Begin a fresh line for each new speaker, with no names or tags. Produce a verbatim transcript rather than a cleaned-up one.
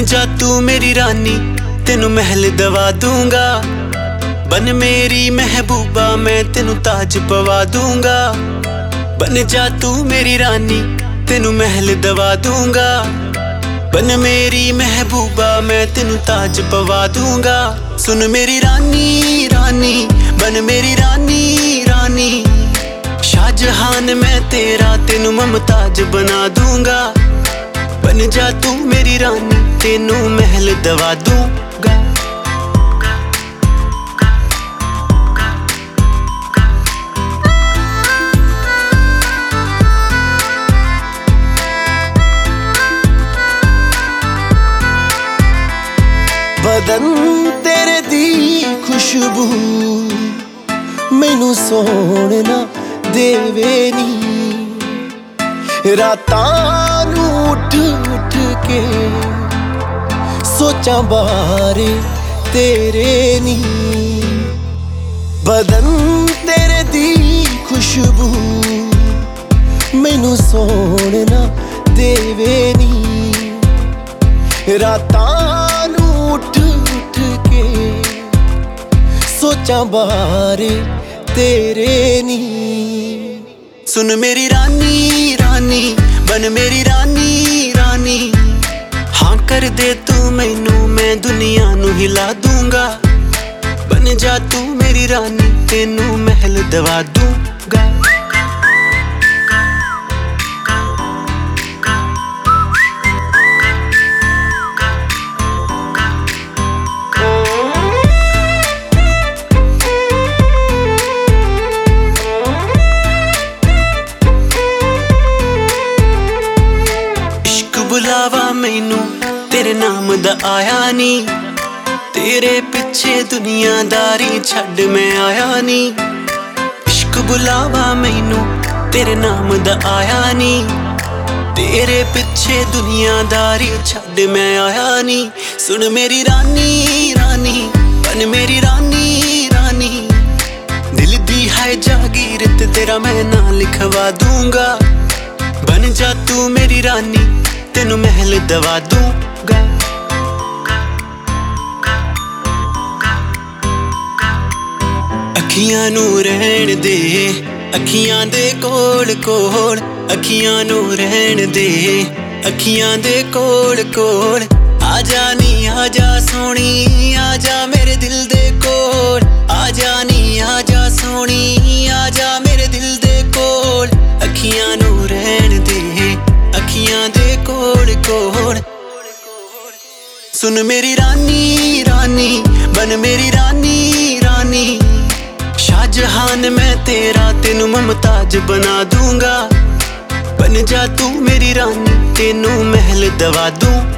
बन जा तू मेरी रानी, तेनू महल दवा दूंगा। बन मेरी महबूबा, मैं तेनू ताज पवा दूंगा। बन जा तू मेरी रानी, तेनू महल दवा दूंगा। बन मेरी महबूबा, मैं तेनू ताज पवा दूंगा। सुन मेरी रानी रानी, बन मेरी रानी रानी। शाहजहान मैं तेरा, तेनू मुमताज बना दूंगा। बन जा तू मेरी रानी, तेनू महल दवा दूंगा।
बदन तेरे दी खुशबू मैनू सोने ना देवे नी। रातां नू उठ उठ के सोचा बारे तेरे नी। बदन तेरे दी खुशबू मैनू सोने ना देवे नी। रातां नू उठ उठ के सोचा बारे तेरे नी।
सुन मेरी रानी रानी, बन मेरी रानी रानी। हाँ कर दे तू मैनू, मैं दुनिया नू हिला दूंगा। बन जा तू मेरी रानी, तेनू महल दवा दूंगा। बुलावा मैनू तेरे नाम दा आया नी। तेरे पिछे दुनियादारी छड़ मैं आया नी। इश्क बुलावा मैनू तेरे नाम दा आया नी। तेरे पिछे दुनियादारी छड़ मैं आया नी। सुन मेरी रानी रानी, बन मेरी रानी रानी। दिल दी है जागीर ते तेरा मैं ना लिखवा दूंगा। बन जा तू मेरी रानी, तेनू महल दवा दूंगा। अखियां नू रहन दे, अखियां दे कोल कोल। अखियां नू रहन दे, अखियां दे कोल कोल। आजा नी आजा सोनी, आजा मेरे दिल दे कोल। आजा नी आजा सोनी, आजा मेरे दिल दे कोल। अखियां नू रहन दे, अखियां दे कोल कोल। सुन मेरी रानी रानी, बन मेरी रानी रानी। शाहजहान मैं तेरा, तेनू मुमताज बना दूंगा। बन जा तू मेरी रानी, तेनू महल दवा दूं।